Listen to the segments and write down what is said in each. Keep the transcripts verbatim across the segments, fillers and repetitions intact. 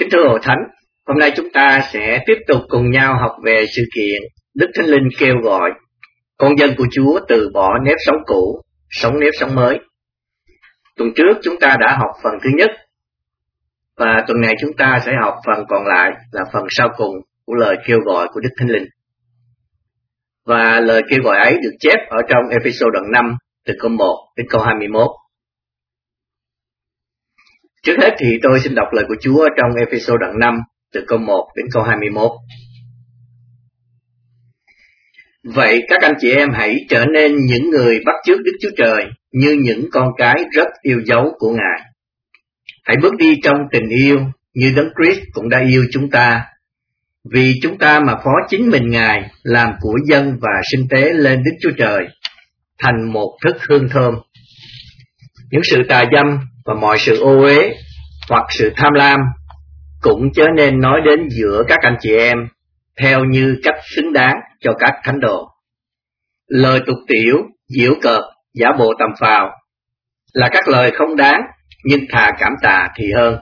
Kính thưa Hội Thánh, hôm nay chúng ta sẽ tiếp tục cùng nhau học về sự kiện Đức Thánh Linh kêu gọi con dân của Chúa từ bỏ nếp sống cũ, sống nếp sống mới. Tuần trước chúng ta đã học phần thứ nhất, và tuần này chúng ta sẽ học phần còn lại là phần sau cùng của lời kêu gọi của Đức Thánh Linh. Và lời kêu gọi ấy được chép ở trong Ê-phê-sô đoạn năm từ câu một đến câu hai mươi mốt. Trước hết thì tôi xin đọc lời của Chúa trong Ê-phê-sô đoạn năm từ câu một đến câu hai mươi mốt. Vậy các anh chị em hãy trở nên những người bắt chước Đức Chúa Trời như những con cái rất yêu dấu của Ngài. Hãy bước đi trong tình yêu như Đấng Christ cũng đã yêu chúng ta, vì chúng ta mà phó chính mình Ngài làm của dân và sinh tế lên Đức Chúa Trời thành một thức hương thơm. Những sự tà dâm và mọi sự ô uế hoặc sự tham lam cũng chớ nên nói đến giữa các anh chị em theo như cách xứng đáng cho các thánh đồ. Lời tục tiểu, giễu cợt, giả bộ tầm phào là các lời không đáng, nhưng thà cảm tạ thì hơn.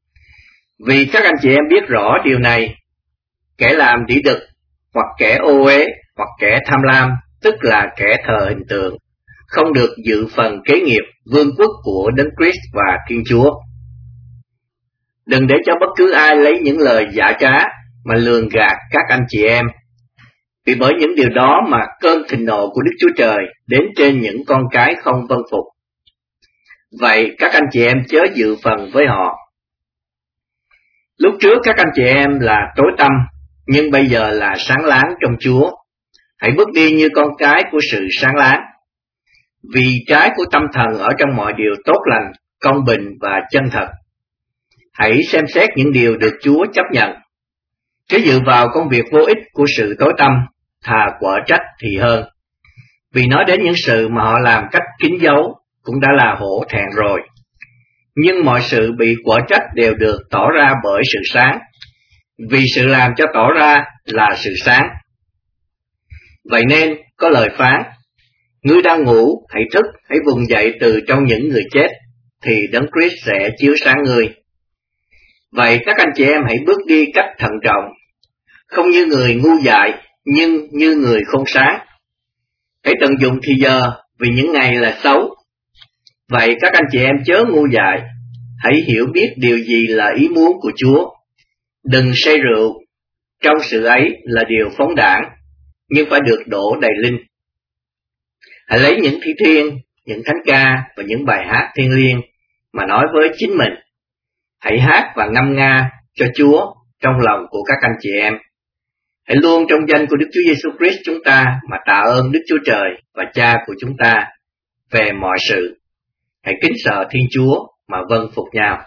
Vì các anh chị em biết rõ điều này, kẻ làm đĩ đực, hoặc kẻ ô uế, hoặc kẻ tham lam, tức là kẻ thờ hình tượng, không được dự phần kế nghiệp vương quốc của Đấng Christ và Thiên Chúa. Đừng để cho bất cứ ai lấy những lời giả trá mà lường gạt các anh chị em, vì bởi những điều đó mà cơn thịnh nộ của Đức Chúa Trời đến trên những con cái không vâng phục. Vậy các anh chị em chớ dự phần với họ. Lúc trước các anh chị em là tối tăm, nhưng bây giờ là sáng láng trong Chúa. Hãy bước đi như con cái của sự sáng láng. Vì trái của tâm thần ở trong mọi điều tốt lành, công bình và chân thật. Hãy xem xét những điều được Chúa chấp nhận. Chớ dự vào công việc vô ích của sự tối tăm, thà quở trách thì hơn. Vì nói đến những sự mà họ làm cách kín dấu cũng đã là hổ thẹn rồi. Nhưng mọi sự bị quở trách đều được tỏ ra bởi sự sáng, vì sự làm cho tỏ ra là sự sáng. Vậy nên có lời phán: ngươi đang ngủ, hãy thức, hãy vùng dậy từ trong những người chết, thì Đấng Christ sẽ chiếu sáng ngươi. Vậy các anh chị em hãy bước đi cách thận trọng, không như người ngu dại, nhưng như người khôn sáng. Hãy tận dụng thì giờ, vì những ngày là xấu. Vậy các anh chị em chớ ngu dại, hãy hiểu biết điều gì là ý muốn của Chúa. Đừng say rượu, trong sự ấy là điều phóng đãng, nhưng phải được đổ đầy linh. Hãy lấy những thi thiên, những thánh ca và những bài hát thiêng liêng mà nói với chính mình. Hãy hát và ngâm nga cho Chúa trong lòng của các anh chị em. Hãy luôn trong danh của Đức Chúa Giêsu Christ chúng ta mà tạ ơn Đức Chúa Trời và Cha của chúng ta về mọi sự. Hãy kính sợ Thiên Chúa mà vâng phục nhau.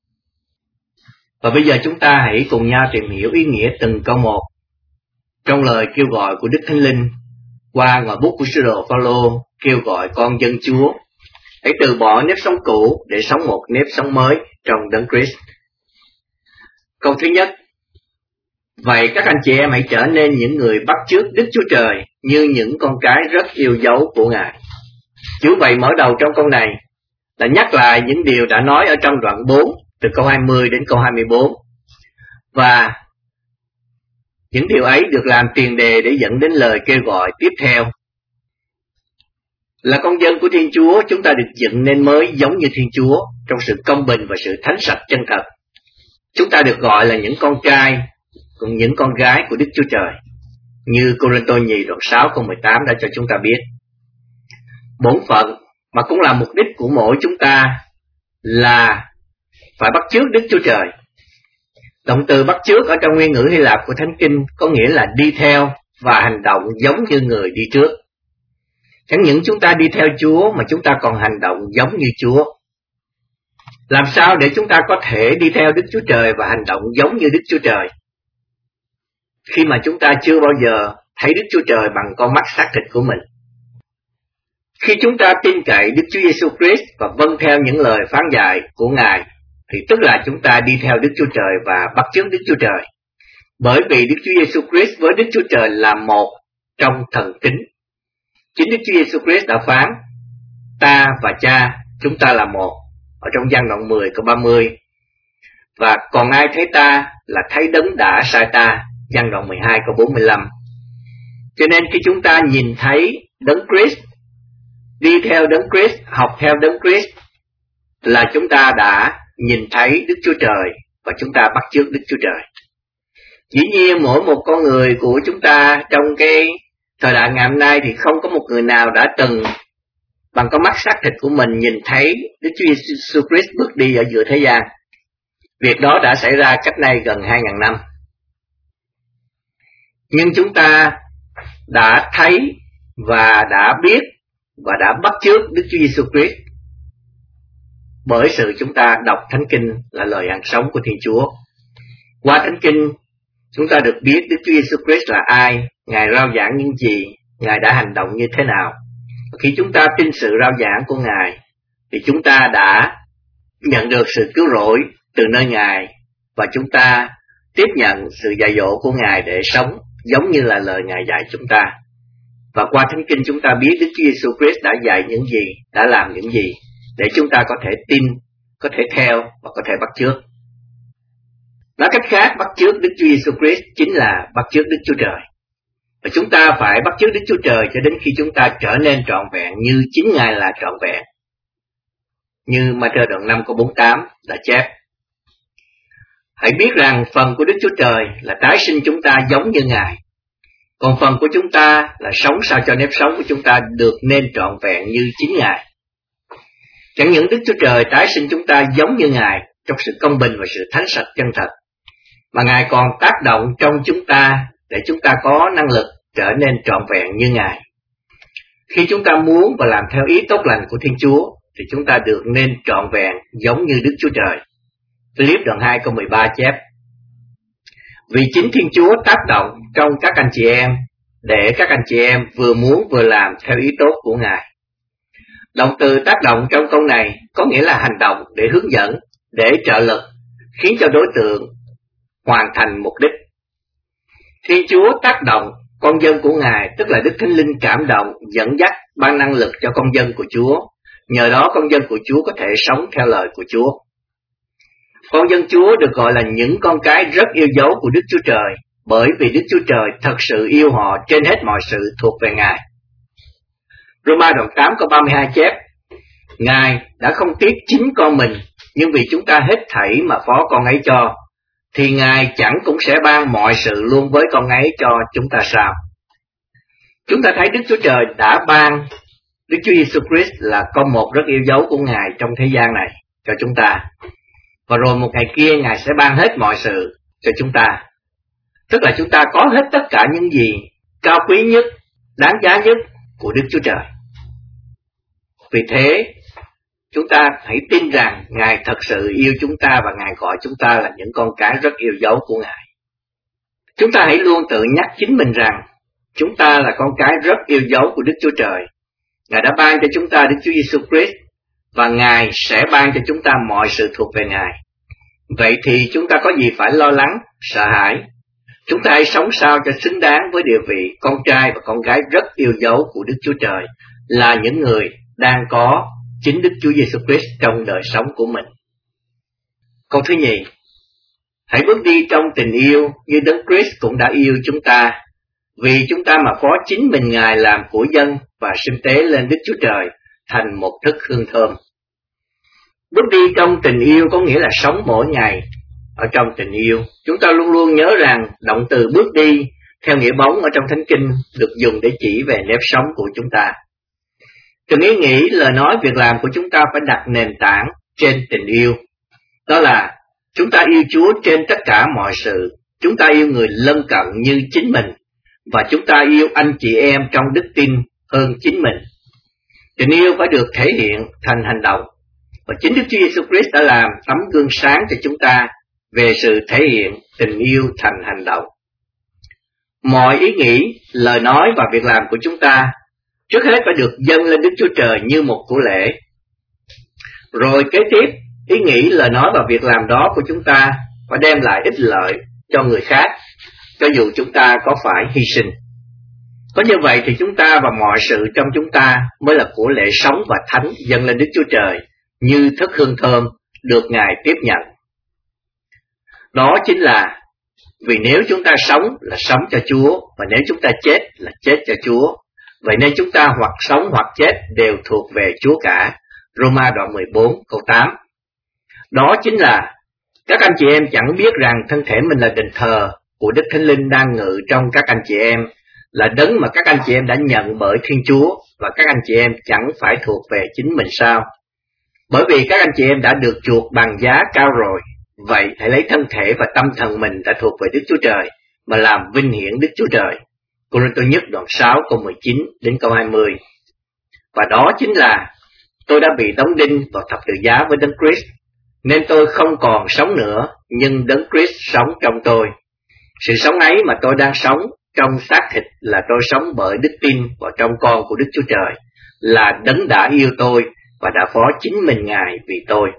Và bây giờ chúng ta hãy cùng nhau tìm hiểu ý nghĩa từng câu một trong lời kêu gọi của Đức Thánh Linh qua ngòi bút của sứ đồ Phaolô kêu gọi con dân Chúa hãy từ bỏ nếp sống cũ để sống một nếp sống mới trong Đấng Christ. Câu thứ nhất: vậy các anh chị em hãy trở nên những người bắt chước Đức Chúa Trời như những con cái rất yêu dấu của Ngài. Chữ vậy mở đầu trong câu này là nhắc lại những điều đã nói ở trong đoạn bốn từ câu hai mươi đến câu hai mươi bốn, và những điều ấy được làm tiền đề để dẫn đến lời kêu gọi tiếp theo. Là con dân của Thiên Chúa, chúng ta được dựng nên mới giống như Thiên Chúa trong sự công bình và sự thánh sạch chân thật. Chúng ta được gọi là những con trai cùng những con gái của Đức Chúa Trời, như Cô-rinh-tô nhì đoạn sáu câu mười tám đã cho chúng ta biết. Bổn phận mà cũng là mục đích của mỗi chúng ta là phải bắt chước Đức Chúa Trời. Động từ bắt chước ở trong nguyên ngữ Hy Lạp của Thánh Kinh có nghĩa là đi theo và hành động giống như người đi trước. Chẳng những chúng ta đi theo Chúa mà chúng ta còn hành động giống như Chúa. Làm sao để chúng ta có thể đi theo Đức Chúa Trời và hành động giống như Đức Chúa Trời? Khi mà chúng ta chưa bao giờ thấy Đức Chúa Trời bằng con mắt xác thịt của mình. Khi chúng ta tin cậy Đức Chúa Giêsu Christ và vâng theo những lời phán dạy của Ngài, thì tức là chúng ta đi theo Đức Chúa Trời và bắt chước Đức Chúa Trời. Bởi vì Đức Chúa Giêsu Christ với Đức Chúa Trời là một trong thần tính. Chính Đức Chúa Giêsu Christ đã phán: ta và Cha, chúng ta là một, ở trong Giăng đoạn mười câu ba mươi. Và còn ai thấy ta là thấy đấng đã sai ta. Giăng đoạn mười hai câu bốn mươi lăm. Cho nên khi chúng ta nhìn thấy đấng Christ, đi theo đấng Christ, học theo đấng Christ, là chúng ta đã nhìn thấy Đức Chúa Trời và chúng ta bắt chước Đức Chúa Trời. Dĩ nhiên mỗi một con người của chúng ta trong cái thời đại ngày hôm nay thì không có một người nào đã từng bằng con mắt xác thịt của mình nhìn thấy Đức Chúa Giêsu Christ bước đi ở giữa thế gian. Việc đó đã xảy ra cách nay gần hai ngàn năm. Nhưng chúng ta đã thấy và đã biết và đã bắt chước Đức Chúa Giêsu Christ bởi sự chúng ta đọc Thánh Kinh là lời hàng sống của Thiên Chúa. Qua Thánh Kinh chúng ta được biết Đức Chúa Giêsu Christ là ai, Ngài rao giảng những gì, Ngài đã hành động như thế nào. Khi chúng ta tin sự rao giảng của Ngài thì chúng ta đã nhận được sự cứu rỗi từ nơi Ngài và chúng ta tiếp nhận sự dạy dỗ của Ngài để sống giống như là lời Ngài dạy chúng ta. Và qua Thánh Kinh chúng ta biết Đức Chúa Giêsu Christ đã dạy những gì, đã làm những gì để chúng ta có thể tin, có thể theo và có thể bắt chước. Nói cách khác, bắt chước Đức Chúa Giêsu Christ chính là bắt chước Đức Chúa Trời. Và chúng ta phải bắt chước Đức Chúa Trời cho đến khi chúng ta trở nên trọn vẹn như chính Ngài là trọn vẹn. Như Ma-thơ đoạn năm câu bốn mươi tám đã chép: hãy biết rằng phần của Đức Chúa Trời là tái sinh chúng ta giống như Ngài, còn phần của chúng ta là sống sao cho nếp sống của chúng ta được nên trọn vẹn như chính Ngài. Chẳng những Đức Chúa Trời tái sinh chúng ta giống như Ngài trong sự công bình và sự thánh sạch chân thật, mà Ngài còn tác động trong chúng ta để chúng ta có năng lực trở nên trọn vẹn như Ngài. Khi chúng ta muốn và làm theo ý tốt lành của Thiên Chúa thì chúng ta được nên trọn vẹn giống như Đức Chúa Trời. Philip đoạn hai câu mười ba chép: vì chính Thiên Chúa tác động trong các anh chị em để các anh chị em vừa muốn vừa làm theo ý tốt của Ngài. Động từ tác động trong câu này có nghĩa là hành động để hướng dẫn, để trợ lực, khiến cho đối tượng hoàn thành mục đích. Thiên Chúa tác động con dân của Ngài, tức là Đức Thánh Linh cảm động, dẫn dắt, ban năng lực cho con dân của Chúa. Nhờ đó con dân của Chúa có thể sống theo lời của Chúa. Con dân Chúa được gọi là những con cái rất yêu dấu của Đức Chúa Trời, bởi vì Đức Chúa Trời thật sự yêu họ trên hết mọi sự thuộc về Ngài. Roma đoạn tám câu ba mươi hai chép: Ngài đã không tiếc chính con mình, nhưng vì chúng ta hết thảy mà phó con ấy cho, thì Ngài chẳng cũng sẽ ban mọi sự luôn với con ấy cho chúng ta sao? Chúng ta thấy Đức Chúa Trời đã ban Đức Chúa Giêsu Christ là con một rất yêu dấu của Ngài trong thế gian này cho chúng ta. Và rồi một ngày kia Ngài sẽ ban hết mọi sự cho chúng ta. Tức là chúng ta có hết tất cả những gì cao quý nhất, đáng giá nhất của Đức Chúa Trời. Vì thế, chúng ta hãy tin rằng Ngài thật sự yêu chúng ta và Ngài gọi chúng ta là những con cái rất yêu dấu của Ngài. Chúng ta hãy luôn tự nhắc chính mình rằng chúng ta là con cái rất yêu dấu của Đức Chúa Trời. Ngài đã ban cho chúng ta Đức Chúa Giêsu Christ và Ngài sẽ ban cho chúng ta mọi sự thuộc về Ngài. Vậy thì chúng ta có gì phải lo lắng, sợ hãi? Chúng ta hãy sống sao cho xứng đáng với địa vị con trai và con gái rất yêu dấu của Đức Chúa Trời, là những người đang có chính Đức Chúa Giêsu Christ trong đời sống của mình. Câu thứ nhì, hãy bước đi trong tình yêu như Đấng Christ cũng đã yêu chúng ta, vì chúng ta mà phó chính mình Ngài làm của dân và xưng tế lên Đức Chúa Trời thành một thức hương thơm. Bước đi trong tình yêu có nghĩa là sống mỗi ngày ở trong tình yêu. Chúng ta luôn luôn nhớ rằng động từ bước đi theo nghĩa bóng ở trong Thánh Kinh được dùng để chỉ về nếp sống của chúng ta. Từng ý nghĩ, lời nói, việc làm của chúng ta phải đặt nền tảng trên tình yêu. Đó là chúng ta yêu Chúa trên tất cả mọi sự. Chúng ta yêu người lân cận như chính mình. Và chúng ta yêu anh chị em trong đức tin hơn chính mình. Tình yêu phải được thể hiện thành hành động. Và chính Đức Chúa Giêsu Christ đã làm tấm gương sáng cho chúng ta về sự thể hiện tình yêu thành hành động. Mọi ý nghĩ, lời nói và việc làm của chúng ta trước hết phải được dâng lên Đức Chúa Trời như một của lễ. Rồi kế tiếp, ý nghĩ, lời nói và việc làm đó của chúng ta phải đem lại ích lợi cho người khác, cho dù chúng ta có phải hy sinh. Có như vậy thì chúng ta và mọi sự trong chúng ta mới là của lễ sống và thánh dâng lên Đức Chúa Trời như thức hương thơm được Ngài tiếp nhận. Đó chính là vì nếu chúng ta sống là sống cho Chúa, và nếu chúng ta chết là chết cho Chúa. Vậy nên chúng ta hoặc sống hoặc chết đều thuộc về Chúa cả. Roma đoạn mười bốn câu tám. Đó chính là các anh chị em chẳng biết rằng thân thể mình là đền thờ của Đức Thánh Linh đang ngự trong các anh chị em, là đấng mà các anh chị em đã nhận bởi Thiên Chúa, và các anh chị em chẳng phải thuộc về chính mình sao? Bởi vì các anh chị em đã được chuộc bằng giá cao rồi, vậy hãy lấy thân thể và tâm thần mình đã thuộc về Đức Chúa Trời mà làm vinh hiển Đức Chúa Trời. Cô-rinh-tô nhất đoạn sáu câu mười chín đến câu hai mươi. Và đó chính là tôi đã bị đóng đinh vào thập tự giá với Đấng Christ, nên tôi không còn sống nữa, nhưng Đấng Christ sống trong tôi. Sự sống ấy mà tôi đang sống trong xác thịt là tôi sống bởi đức tin vào trong con của Đức Chúa Trời, là Đấng đã yêu tôi và đã phó chính mình Ngài vì tôi.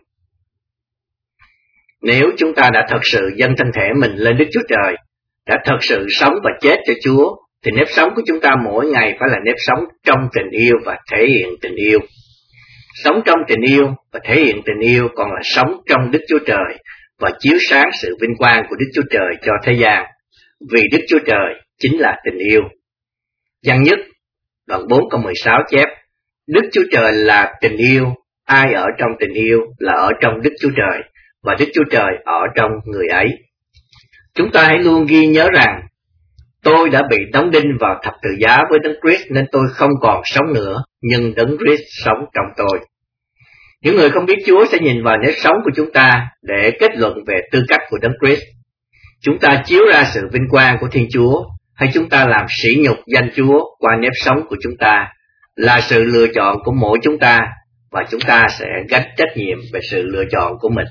Nếu chúng ta đã thật sự dâng thân thể mình lên Đức Chúa Trời, đã thật sự sống và chết cho Chúa, thì nếp sống của chúng ta mỗi ngày phải là nếp sống trong tình yêu và thể hiện tình yêu. Sống trong tình yêu và thể hiện tình yêu còn là sống trong Đức Chúa Trời và chiếu sáng sự vinh quang của Đức Chúa Trời cho thế gian, vì Đức Chúa Trời chính là tình yêu. Giăng nhất đoạn bốn câu mười sáu chép: Đức Chúa Trời là tình yêu, ai ở trong tình yêu là ở trong Đức Chúa Trời, và Đức Chúa Trời ở trong người ấy. Chúng ta hãy luôn ghi nhớ rằng tôi đã bị đóng đinh vào thập tự giá với Đấng Christ, nên tôi không còn sống nữa, nhưng Đấng Christ sống trong tôi. Những người không biết Chúa sẽ nhìn vào nếp sống của chúng ta để kết luận về tư cách của Đấng Christ. Chúng ta chiếu ra sự vinh quang của Thiên Chúa, hay chúng ta làm sỉ nhục danh Chúa qua nếp sống của chúng ta, là sự lựa chọn của mỗi chúng ta, và chúng ta sẽ gánh trách nhiệm về sự lựa chọn của mình.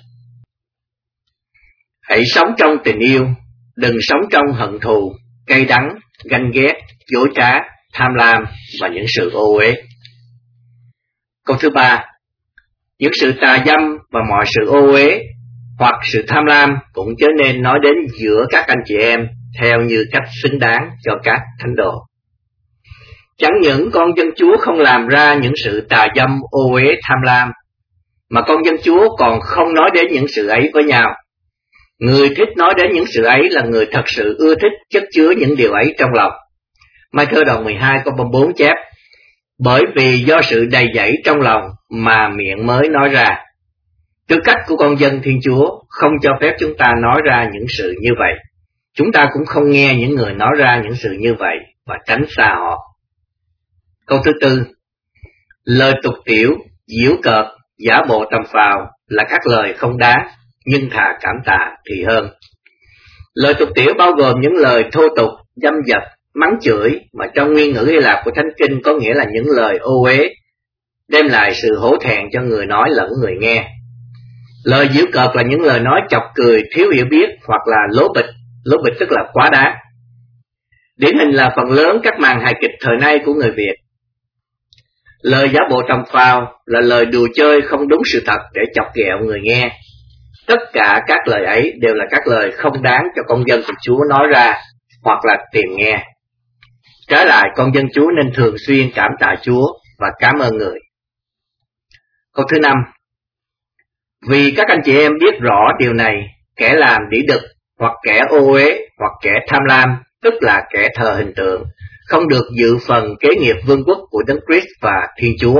Hãy sống trong tình yêu, đừng sống trong hận thù, cay đắng, ganh ghét, dối trá, tham lam và những sự ô uế. Câu thứ ba, những sự tà dâm và mọi sự ô uế hoặc sự tham lam cũng chớ nên nói đến giữa các anh chị em theo như cách xứng đáng cho các thánh đồ. Chẳng những con dân Chúa không làm ra những sự tà dâm, ô uế, tham lam, mà con dân Chúa còn không nói đến những sự ấy với nhau. Người thích nói đến những sự ấy là người thật sự ưa thích chất chứa những điều ấy trong lòng. Mai thơ đoạn mười hai câu ba mươi bốn chép: Bởi vì do sự đầy dẫy trong lòng mà miệng mới nói ra. Tư cách của con dân Thiên Chúa không cho phép chúng ta nói ra những sự như vậy. Chúng ta cũng không nghe những người nói ra những sự như vậy và tránh xa họ. Câu thứ tư, lời tục tiểu, giễu cợt, giả bộ tầm phào là các lời không đáng, nhưng thà cảm tạ thì hơn. Lời tục tiểu bao gồm những lời thô tục, dâm dật, mắng chửi, mà trong nguyên ngữ Hy Lạp của Thánh Kinh có nghĩa là những lời ô uế, đem lại sự hổ thẹn cho người nói lẫn người nghe. Lời giễu cợt là những lời nói chọc cười, thiếu hiểu biết hoặc là lố bịch, lố bịch tức là quá đáng. Điển hình là phần lớn các màn hài kịch thời nay của người Việt. Lời giả bộ tầm phào là lời đùa chơi không đúng sự thật để chọc ghẹo người nghe. Tất cả các lời ấy đều là các lời không đáng cho con dân của Chúa nói ra hoặc là tìm nghe. Trái lại, con dân Chúa nên thường xuyên cảm tạ Chúa và cảm ơn người. Câu thứ năm, vì các anh chị em biết rõ điều này, kẻ làm đĩ đực hoặc kẻ ô uế hoặc kẻ tham lam, tức là kẻ thờ hình tượng, không được dự phần kế nghiệp vương quốc của Đấng Christ và Thiên Chúa.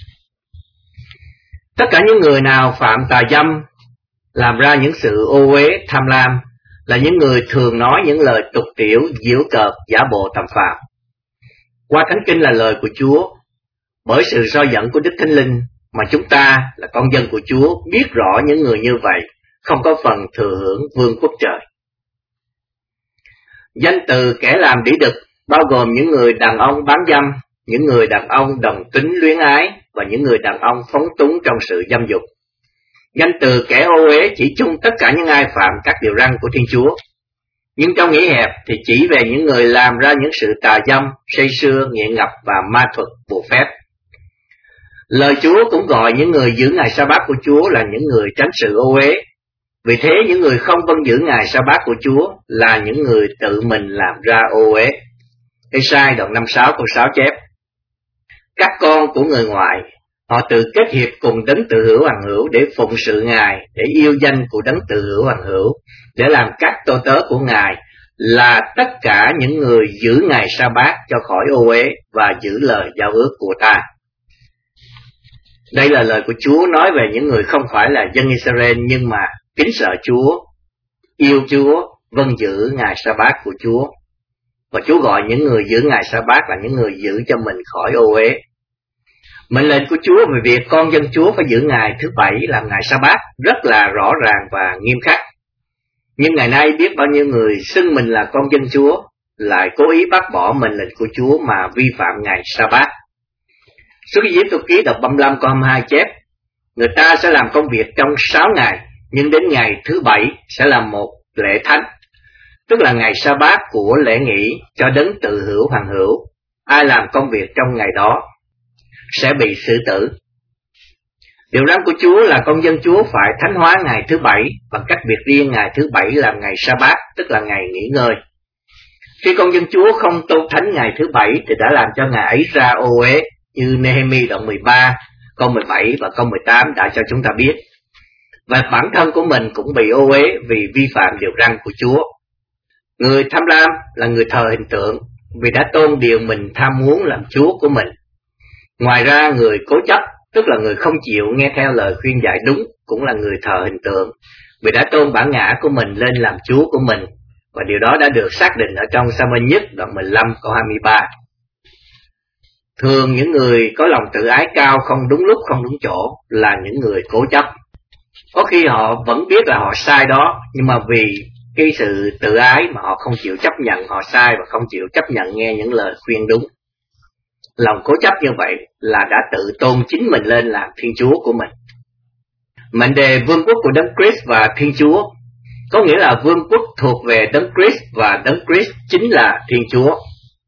Tất cả những người nào phạm tà dâm, làm ra những sự ô uế, tham lam, là những người thường nói những lời tục tiểu, giễu cợt, giả bộ tầm phào. Qua Thánh Kinh là lời của Chúa, bởi sự soi dẫn của Đức Thánh Linh mà chúng ta là con dân của Chúa biết rõ những người như vậy không có phần thừa hưởng vương quốc trời. Danh từ kẻ làm đĩ đực bao gồm những người đàn ông bán dâm, những người đàn ông đồng tính luyến ái và những người đàn ông phóng túng trong sự dâm dục. Danh từ kẻ ô uế chỉ chung tất cả những ai phạm các điều răn của Thiên Chúa. Nhưng trong nghĩa hẹp thì chỉ về những người làm ra những sự tà dâm, say sưa, nghiện ngập và ma thuật, bùa phép. Lời Chúa cũng gọi những người giữ ngày Sa-bát của Chúa là những người tránh sự ô uế. Vì thế những người không vâng giữ ngày Sa-bát của Chúa là những người tự mình làm ra ô uế. Ê-sai đoạn năm mươi sáu câu sáu chép: Các con của người ngoại Họ tự kết hiệp cùng đấng tự hữu hằng hữu để phụng sự Ngài, để yêu danh của đấng tự hữu hằng hữu, để làm các tô tớ của Ngài, là tất cả những người giữ ngày sa bát cho khỏi ô uế và giữ lời giao ước của ta. Đây là lời của Chúa nói về những người không phải là dân Israel nhưng mà kính sợ Chúa, yêu Chúa, vâng giữ ngày sa bát của Chúa. Và Chúa gọi những người giữ ngày sa bát là những người giữ cho mình khỏi ô uế. Mệnh lệnh của Chúa về việc con dân Chúa phải giữ ngày thứ bảy làm ngày sa bát rất là rõ ràng và nghiêm khắc. Nhưng ngày nay biết bao nhiêu người xưng mình là con dân Chúa lại cố ý bác bỏ mệnh lệnh của Chúa mà vi phạm ngày sa bát. Xuất Ai Cập ký đoạn ba mươi lăm câu hai mươi hai chép: người ta sẽ làm công việc trong sáu ngày, nhưng đến ngày thứ bảy sẽ làm một lễ thánh, tức là ngày sa bát của lễ nghỉ cho đấng tự hữu hằng hữu. Ai làm công việc trong ngày đó sẽ bị xử tử. Điều răn của Chúa là con dân Chúa phải thánh hóa ngày thứ bảy bằng cách biệt riêng ngày thứ bảy làm ngày sa bát, tức là ngày nghỉ ngơi. Khi con dân Chúa không tôn thánh ngày thứ bảy thì đã làm cho ngày ấy ra ô uế, như Nehemi đoạn mười ba, câu mười bảy và câu mười tám đã cho chúng ta biết. Và bản thân của mình cũng bị ô uế vì vi phạm điều răn của Chúa. Người tham lam là người thờ hình tượng vì đã tôn điều mình tham muốn làm Chúa của mình. Ngoài ra, người cố chấp, tức là người không chịu nghe theo lời khuyên dạy đúng, cũng là người thờ hình tượng vì đã tôn bản ngã của mình lên làm Chúa của mình. Và điều đó đã được xác định ở trong Sa-mơ nhất đoạn mười lăm câu hai mươi ba. Thường những người có lòng tự ái cao không đúng lúc không đúng chỗ là những người cố chấp. Có khi họ vẫn biết là họ sai đó, nhưng mà vì cái sự tự ái mà họ không chịu chấp nhận họ sai và không chịu chấp nhận nghe những lời khuyên đúng. Lòng cố chấp như vậy là đã tự tôn chính mình lên làm Thiên Chúa của mình. Mệnh đề vương quốc của Đấng Christ và Thiên Chúa có nghĩa là vương quốc thuộc về Đấng Christ và Đấng Christ chính là Thiên Chúa.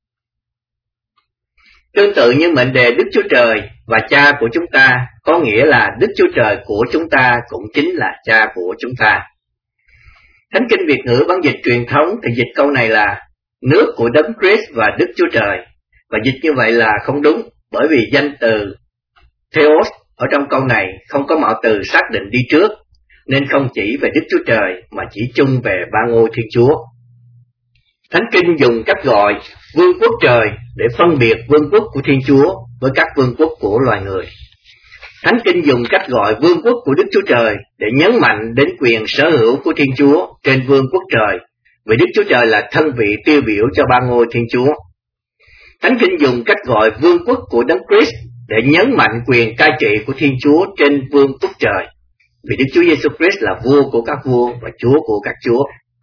Tương tự như mệnh đề Đức Chúa Trời và Cha của chúng ta có nghĩa là Đức Chúa Trời của chúng ta cũng chính là Cha của chúng ta. Thánh Kinh Việt ngữ bản dịch truyền thống thì dịch câu này là nước của Đấng Christ và Đức Chúa Trời. Và dịch như vậy là không đúng, bởi vì danh từ Theos ở trong câu này không có mạo từ xác định đi trước, nên không chỉ về Đức Chúa Trời mà chỉ chung về ba ngôi Thiên Chúa. Thánh Kinh dùng cách gọi vương quốc trời để phân biệt vương quốc của Thiên Chúa với các vương quốc của loài người. Thánh Kinh dùng cách gọi vương quốc của Đức Chúa Trời để nhấn mạnh đến quyền sở hữu của Thiên Chúa trên vương quốc trời, vì Đức Chúa Trời là thân vị tiêu biểu cho ba ngôi Thiên Chúa. Thánh Kinh dùng cách gọi vương quốc của Đấng Christ để nhấn mạnh quyền cai trị của Thiên Chúa trên vương quốc trời, vì Đức Chúa Giêsu Christ là vua của các vua và Chúa của các chúa.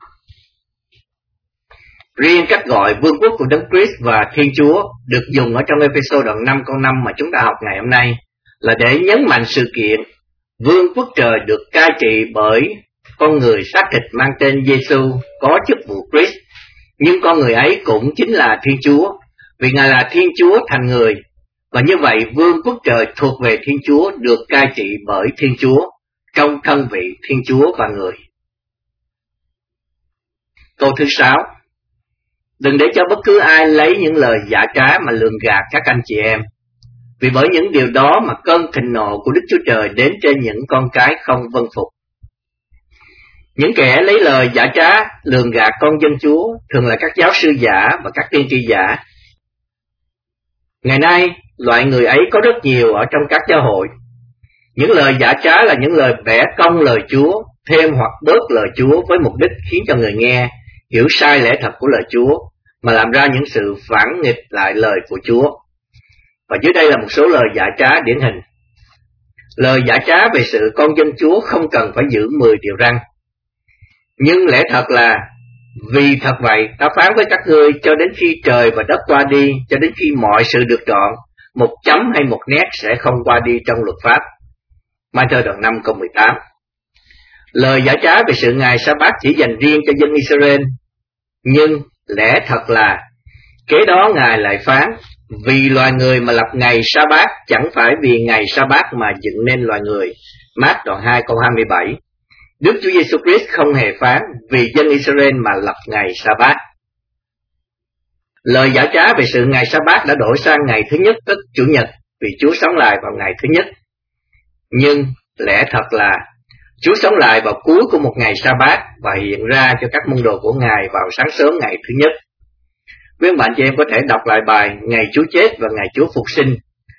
Riêng cách gọi vương quốc của Đấng Christ và Thiên Chúa được dùng ở trong Ê-phê-sô đoạn năm câu năm mà chúng ta học ngày hôm nay là để nhấn mạnh sự kiện vương quốc trời được cai trị bởi con người xác thịt mang tên Giêsu có chức vụ Christ, nhưng con người ấy cũng chính là Thiên Chúa, vì Ngài là Thiên Chúa thành người, và như vậy vương quốc trời thuộc về Thiên Chúa được cai trị bởi Thiên Chúa trong thân vị Thiên Chúa và người. Câu thứ sáu: đừng để cho bất cứ ai lấy những lời giả trá mà lường gạt các anh chị em, vì bởi những điều đó mà cơn thịnh nộ của Đức Chúa Trời đến trên những con cái không vâng phục. Những kẻ lấy lời giả trá lường gạt con dân Chúa thường là các giáo sư giả và các tiên tri giả. Ngày nay, loại người ấy có rất nhiều ở trong các giáo hội. Những lời giả trá là những lời bẻ cong lời Chúa, thêm hoặc bớt lời Chúa với mục đích khiến cho người nghe hiểu sai lẽ thật của lời Chúa, mà làm ra những sự phản nghịch lại lời của Chúa. Và dưới đây là một số lời giả trá điển hình. Lời giả trá về sự con dân Chúa không cần phải giữ mười điều răn. Nhưng lẽ thật là, vì thật vậy, ta phán với các ngươi cho đến khi trời và đất qua đi, cho đến khi mọi sự được trọn, một chấm hay một nét sẽ không qua đi trong luật pháp. Ma-thơ đoạn năm câu mười tám. Lời giả trá về sự ngày sa-bát chỉ dành riêng cho dân Israel, nhưng lẽ thật là, kế đó Ngài lại phán, vì loài người mà lập ngày sa-bát chẳng phải vì ngày sa-bát mà dựng nên loài người. Mát đoạn hai câu hai mươi bảy. Đức Chúa Giêsu Christ không hề phán vì dân Israel mà lập ngày sa-bát. Lời giả trá về sự ngày sa-bát đã đổi sang ngày thứ nhất tức Chủ nhật, vì Chúa sống lại vào ngày thứ nhất. Nhưng lẽ thật là Chúa sống lại vào cuối của một ngày sa-bát và hiện ra cho các môn đồ của Ngài vào sáng sớm ngày thứ nhất. Quý bạn chị em có thể đọc lại bài Ngày Chúa chết và Ngày Chúa phục sinh.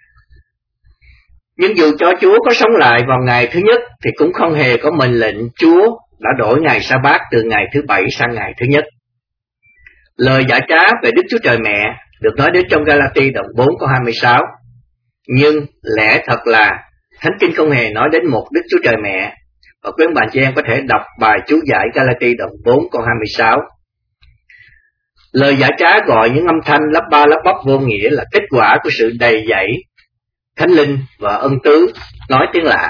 Nhưng dù cho Chúa có sống lại vào ngày thứ nhất thì cũng không hề có mệnh lệnh Chúa đã đổi ngày sa-bát từ ngày thứ bảy sang ngày thứ nhất. Lời giả trá về Đức Chúa Trời Mẹ được nói đến trong Ga-la-ti đoạn bốn câu hai mươi sáu. Nhưng lẽ thật là Thánh Kinh không hề nói đến một Đức Chúa Trời Mẹ. Và quý bạn chị em có thể đọc bài chú giải Ga-la-ti đoạn bốn câu hai mươi sáu. Lời giả trá gọi những âm thanh lắp ba lắp bắp vô nghĩa là kết quả của sự đầy dẫy Thánh Linh và ân tứ nói tiếng lạ.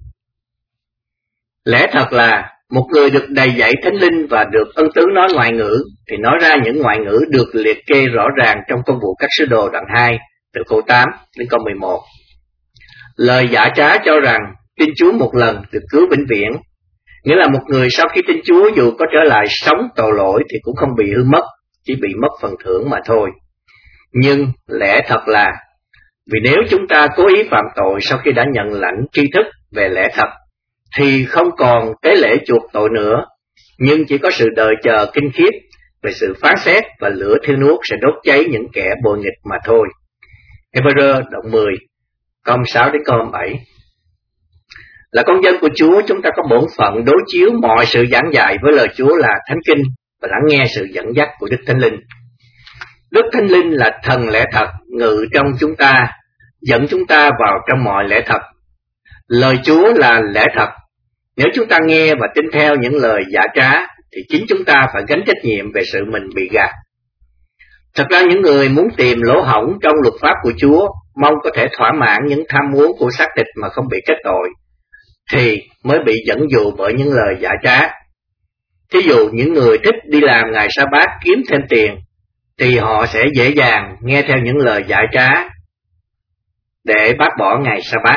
Lẽ thật là một người được đầy dẫy Thánh Linh và được ân tứ nói ngoại ngữ thì nói ra những ngoại ngữ được liệt kê rõ ràng trong Công vụ các sứ đồ đoạn hai từ câu tám đến câu mười một. Lời giả trá cho rằng tin Chúa một lần được cứu vĩnh viễn, nghĩa là một người sau khi tin Chúa dù có trở lại sống tội lỗi thì cũng không bị hư mất, chỉ bị mất phần thưởng mà thôi. Nhưng lẽ thật là vì nếu chúng ta cố ý phạm tội sau khi đã nhận lãnh tri thức về lẽ thật thì không còn tế lễ chuộc tội nữa, nhưng chỉ có sự đợi chờ kinh khiếp về sự phán xét và lửa thiêu nuốt sẽ đốt cháy những kẻ bội nghịch mà thôi. Hebrew đoạn mười, câu sáu đến câu bảy. Là con dân của Chúa, chúng ta có bổn phận đối chiếu mọi sự giảng dạy với lời Chúa là Thánh Kinh và lắng nghe sự dẫn dắt của Đức Thánh Linh. Đức Thánh Linh là thần lẽ thật ngự trong chúng ta, dẫn chúng ta vào trong mọi lẽ thật. Lời Chúa là lẽ thật. Nếu chúng ta nghe và tin theo những lời giả trá thì chính chúng ta phải gánh trách nhiệm về sự mình bị gạt. Thật ra những người muốn tìm lỗ hổng trong luật pháp của Chúa, mong có thể thỏa mãn những tham muốn của xác thịt mà không bị kết tội, thì mới bị dẫn dụ bởi những lời giả trá. Thí dụ những người thích đi làm ngày sa-bát kiếm thêm tiền, thì họ sẽ dễ dàng nghe theo những lời giả trá để bác bỏ ngày sa-bát.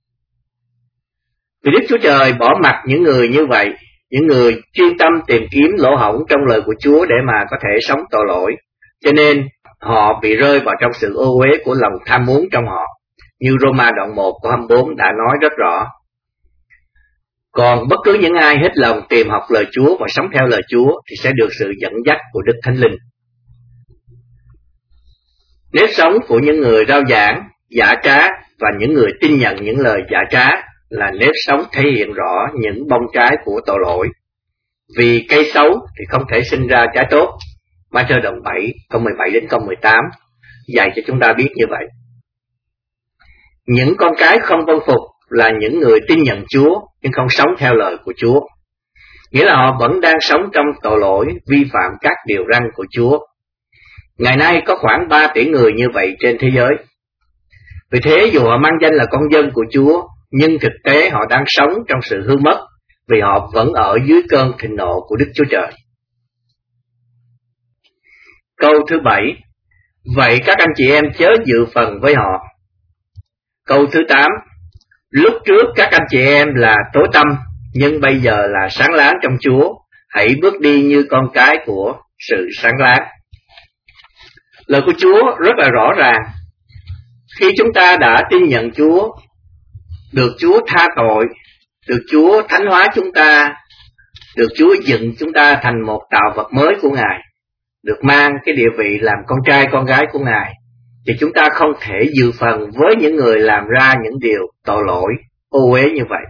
Vì Đức Chúa Trời bỏ mặc những người như vậy, những người chuyên tâm tìm kiếm lỗ hổng trong lời của Chúa để mà có thể sống tội lỗi, cho nên họ bị rơi vào trong sự ô uế của lòng tham muốn trong họ, như Roma đoạn một câu hai mươi bốn đã nói rất rõ. Còn bất cứ những ai hết lòng tìm học lời Chúa và sống theo lời Chúa thì sẽ được sự dẫn dắt của Đức Thánh Linh. Nếp sống của những người rao giảng, giả trá và những người tin nhận những lời giả trá là nếp sống thể hiện rõ những bông trái của tội lỗi. Vì cây xấu thì không thể sinh ra trái tốt. Ma-thơ đoạn bảy, câu mười bảy đến câu mười tám dạy cho chúng ta biết như vậy. Những con cái không vâng phục là những người tin nhận Chúa nhưng không sống theo lời của Chúa. Nghĩa là họ vẫn đang sống trong tội lỗi, vi phạm các điều răn của Chúa. Ngày nay có khoảng ba tỷ người như vậy trên thế giới. Vì thế dù họ mang danh là con dân của Chúa, nhưng thực tế họ đang sống trong sự hư mất, vì họ vẫn ở dưới cơn thịnh nộ của Đức Chúa Trời. Câu thứ bảy, vậy các anh chị em chớ dự phần với họ. Câu thứ tám, lúc trước các anh chị em là tối tăm, nhưng bây giờ là sáng láng trong Chúa, hãy bước đi như con cái của sự sáng láng. Lời của Chúa rất là rõ ràng. Khi chúng ta đã tin nhận Chúa, được Chúa tha tội, được Chúa thánh hóa chúng ta, được Chúa dựng chúng ta thành một tạo vật mới của Ngài, được mang cái địa vị làm con trai con gái của Ngài, thì chúng ta không thể dự phần với những người làm ra những điều tội lỗi, ô uế như vậy.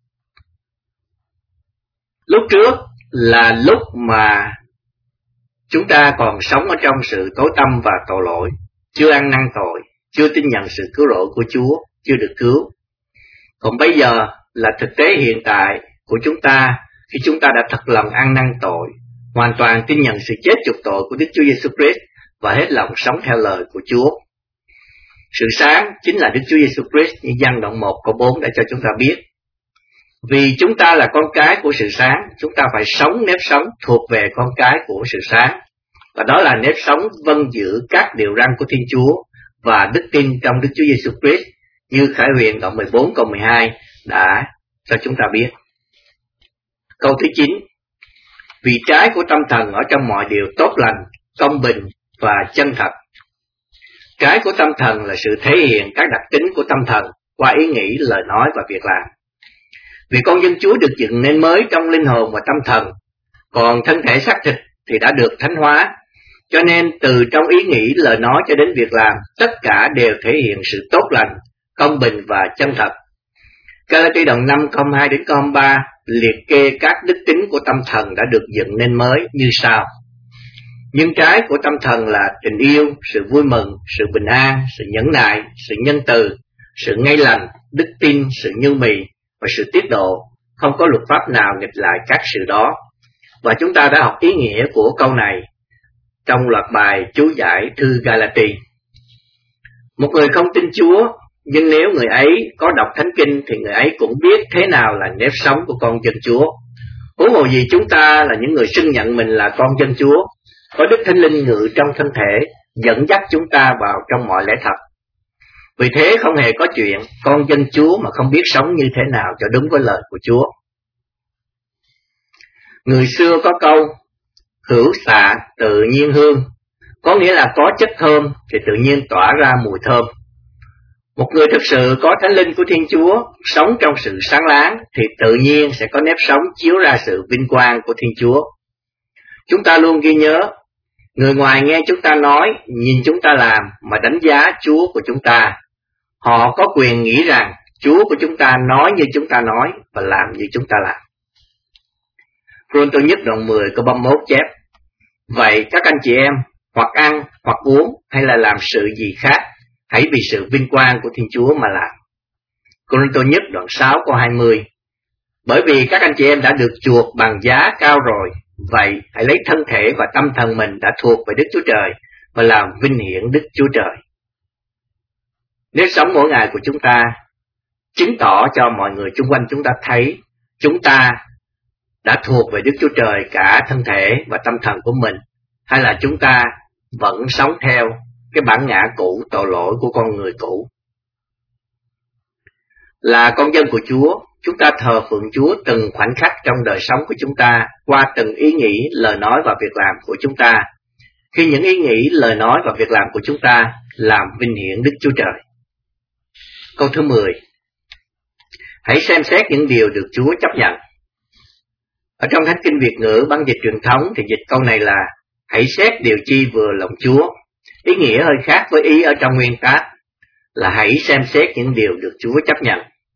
Lúc trước là lúc mà chúng ta còn sống ở trong sự tối tăm và tội lỗi, chưa ăn năn tội, chưa tin nhận sự cứu rỗi của Chúa, chưa được cứu. Còn bây giờ là thực tế hiện tại của chúng ta khi chúng ta đã thật lòng ăn năn tội, hoàn toàn tin nhận sự chết chuộc tội của Đức Chúa Giêsu Christ và hết lòng sống theo lời của Chúa. Sự sáng chính là Đức Chúa Giêsu Christ, như Giăng đoạn một câu bốn đã cho chúng ta biết. Vì chúng ta là con cái của sự sáng, chúng ta phải sống nếp sống thuộc về con cái của sự sáng. Và đó là nếp sống vâng giữ các điều răn của Thiên Chúa và đức tin trong Đức Chúa Giêsu Christ, như Khải Huyền đoạn mười bốn câu mười hai đã cho chúng ta biết. Câu thứ chín, vì trái của tâm thần ở trong mọi điều tốt lành, công bình và chân thật. Cái của tâm thần là sự thể hiện các đặc tính của tâm thần qua ý nghĩ, lời nói và việc làm. Vì con dân Chúa được dựng nên mới trong linh hồn và tâm thần, còn thân thể xác thịt thì đã được thánh hóa, cho nên từ trong ý nghĩ, lời nói cho đến việc làm, tất cả đều thể hiện sự tốt lành, công bình và chân thật. Galatia đoạn năm câu hai đến câu ba liệt kê các đức tính của tâm thần đã được dựng nên mới như sau. Nhưng trái của tâm thần là tình yêu, sự vui mừng, sự bình an, sự nhẫn nại, sự nhân từ, sự ngay lành, đức tin, sự nhu mì và sự tiết độ. Không có luật pháp nào nghịch lại các sự đó. Và chúng ta đã học ý nghĩa của câu này trong loạt bài chú giải thư Galati. Một người không tin Chúa, nhưng nếu người ấy có đọc Thánh Kinh thì người ấy cũng biết thế nào là nếp sống của con dân Chúa. Huống hồ gì chúng ta là những người xưng nhận mình là con dân Chúa, có Đức Thánh Linh ngự trong thân thể, dẫn dắt chúng ta vào trong mọi lẽ thật. Vì thế không hề có chuyện con dân Chúa mà không biết sống như thế nào cho đúng với lời của Chúa. Người xưa có câu, hữu xạ tự nhiên hương, có nghĩa là có chất thơm thì tự nhiên tỏa ra mùi thơm. Một người thực sự có Thánh Linh của Thiên Chúa, sống trong sự sáng láng thì tự nhiên sẽ có nếp sống chiếu ra sự vinh quang của Thiên Chúa. Chúng ta luôn ghi nhớ, người ngoài nghe chúng ta nói, nhìn chúng ta làm mà đánh giá Chúa của chúng ta. Họ có quyền nghĩ rằng Chúa của chúng ta nói như chúng ta nói và làm như chúng ta làm. Cô-rinh-tô nhất đoạn mười câu ba mươi mốt chép, vậy các anh chị em, hoặc ăn, hoặc uống, hay là làm sự gì khác, hãy vì sự vinh quang của Thiên Chúa mà làm. Cô-rinh-tô nhất đoạn sáu câu hai mươi, bởi vì các anh chị em đã được chuộc bằng giá cao rồi, vậy hãy lấy thân thể và tâm thần mình đã thuộc về Đức Chúa Trời và làm vinh hiển Đức Chúa Trời. Nếu sống mỗi ngày của chúng ta chứng tỏ cho mọi người chung quanh chúng ta thấy chúng ta đã thuộc về Đức Chúa Trời cả thân thể và tâm thần của mình, hay là chúng ta vẫn sống theo cái bản ngã cũ tội lỗi của con người cũ. Là con dân của Chúa, chúng ta thờ phượng Chúa từng khoảnh khắc trong đời sống của chúng ta qua từng ý nghĩ, lời nói và việc làm của chúng ta. Khi những ý nghĩ, lời nói và việc làm của chúng ta làm vinh hiển Đức Chúa Trời. Câu thứ mười, hãy xem xét những điều được Chúa chấp nhận. Ở trong Thánh Kinh Việt ngữ bản dịch truyền thống thì dịch câu này là hãy xét điều chi vừa lòng Chúa. Ý nghĩa hơi khác với ý ở trong nguyên tác là hãy xem xét những điều được Chúa chấp nhận.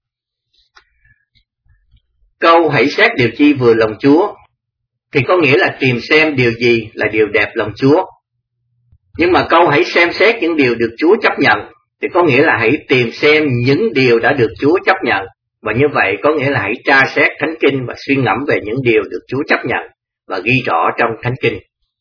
Câu hãy xét điều chi vừa lòng Chúa thì có nghĩa là tìm xem điều gì là điều đẹp lòng Chúa. Nhưng mà câu hãy xem xét những điều được Chúa chấp nhận thì có nghĩa là hãy tìm xem những điều đã được Chúa chấp nhận. Và như vậy có nghĩa là hãy tra xét Thánh Kinh và suy ngẫm về những điều được Chúa chấp nhận và ghi rõ trong Thánh Kinh.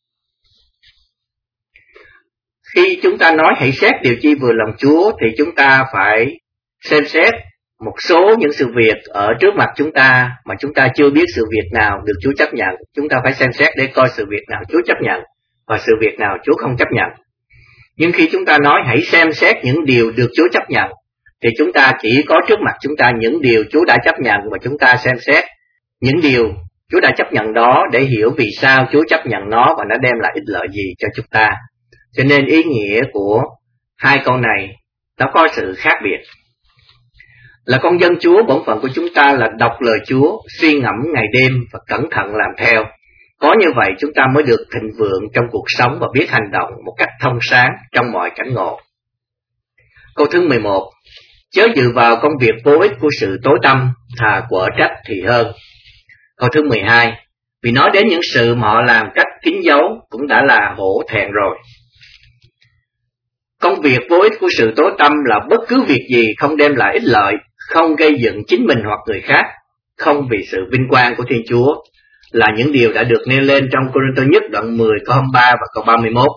Khi chúng ta nói hãy xét điều chi vừa lòng Chúa thì chúng ta phải xem xét một số những sự việc ở trước mặt chúng ta mà chúng ta chưa biết sự việc nào được Chúa chấp nhận. Chúng ta phải xem xét để coi sự việc nào Chúa chấp nhận và sự việc nào Chúa không chấp nhận. Nhưng khi chúng ta nói hãy xem xét những điều được Chúa chấp nhận thì chúng ta chỉ có trước mặt chúng ta những điều Chúa đã chấp nhận và chúng ta xem xét những điều Chúa đã chấp nhận đó để hiểu vì sao Chúa chấp nhận nó và nó đem lại ích lợi gì cho chúng ta. Cho nên ý nghĩa của hai câu này nó có sự khác biệt. Là con dân Chúa, bổn phận của chúng ta là đọc lời Chúa, suy ngẫm ngày đêm và cẩn thận làm theo. Có như vậy chúng ta mới được thịnh vượng trong cuộc sống và biết hành động một cách thông sáng trong mọi cảnh ngộ. Câu thứ mười một, chớ dự vào công việc vô ích của sự tối tăm, thà quở trách thì hơn. Câu thứ mười hai, vì nói đến những sự mà họ làm cách kín giấu cũng đã là hổ thẹn rồi. Công việc vô ích của sự tối tăm là bất cứ việc gì không đem lại ích lợi, không gây dựng chính mình hoặc người khác, không vì sự vinh quang của Thiên Chúa, là những điều đã được nêu lên trong Cô-rinh-tô nhất đoạn mười câu hai mươi ba và câu ba mươi mốt.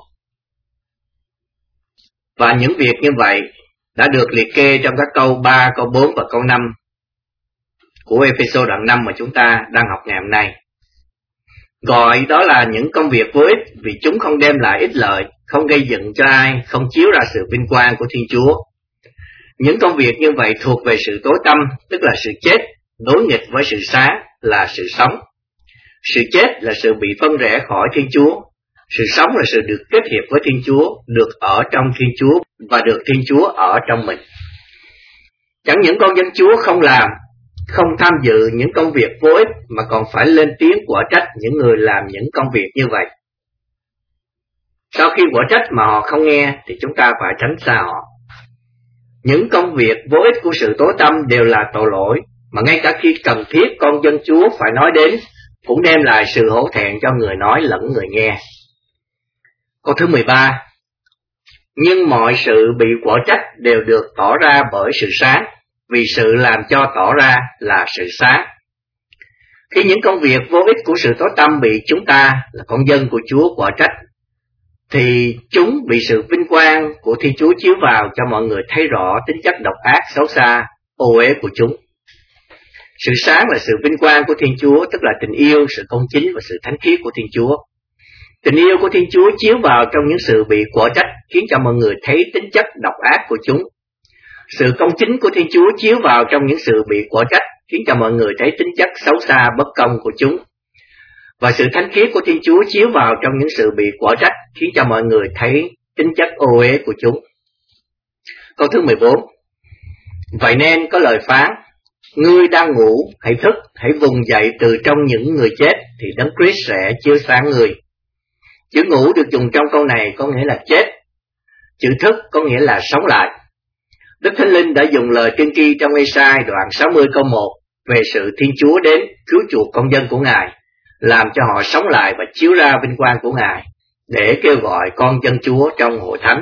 Và những việc như vậy đã được liệt kê trong các câu ba, câu bốn và câu năm của Ê-phê-sô đoạn năm mà chúng ta đang học ngày hôm nay. Gọi đó là những công việc vô ích vì chúng không đem lại ích lợi, không gây dựng cho ai, không chiếu ra sự vinh quang của Thiên Chúa. Những công việc như vậy thuộc về sự tối tăm, tức là sự chết, đối nghịch với sự sáng là sự sống. Sự chết là sự bị phân rẽ khỏi Thiên Chúa, sự sống là sự được kết hiệp với Thiên Chúa, được ở trong Thiên Chúa và được Thiên Chúa ở trong mình. Chẳng những con dân Chúa không làm, không tham dự những công việc vô ích mà còn phải lên tiếng quở trách những người làm những công việc như vậy. Sau khi quở trách mà họ không nghe thì chúng ta phải tránh xa họ. Những công việc vô ích của sự tối tăm đều là tội lỗi, mà ngay cả khi cần thiết con dân Chúa phải nói đến cũng đem lại sự hổ thẹn cho người nói lẫn người nghe. Câu thứ mười ba. Nhưng mọi sự bị quở trách đều được tỏ ra bởi sự sáng, vì sự làm cho tỏ ra là sự sáng. Khi những công việc vô ích của sự tối tăm bị chúng ta là con dân của Chúa quở trách, thì chúng bị sự vinh quang của Thiên Chúa chiếu vào cho mọi người thấy rõ tính chất độc ác, xấu xa, ô uế của chúng. Sự sáng là sự vinh quang của Thiên Chúa, tức là tình yêu, sự công chính và sự thánh khiết của Thiên Chúa. Tình yêu của Thiên Chúa chiếu vào trong những sự bị quở trách, khiến cho mọi người thấy tính chất độc ác của chúng. Sự công chính của Thiên Chúa chiếu vào trong những sự bị quở trách, khiến cho mọi người thấy tính chất xấu xa, bất công của chúng. Và sự thánh khiết của Thiên Chúa chiếu vào trong những sự bị quở trách, khiến cho mọi người thấy tính chất ô uế của chúng. Câu thứ mười bốn. Vậy nên có lời phán: ngươi đang ngủ, hãy thức, hãy vùng dậy từ trong những người chết, thì Đấng Christ sẽ chiếu sáng người. Chữ ngủ được dùng trong câu này có nghĩa là chết. Chữ thức có nghĩa là sống lại. Đức Thánh Linh đã dùng lời tiên tri trong Ê-sai đoạn sáu mươi câu một về sự Thiên Chúa đến cứu chuộc con dân của Ngài, làm cho họ sống lại và chiếu ra vinh quang của Ngài, để kêu gọi con dân Chúa trong hội thánh.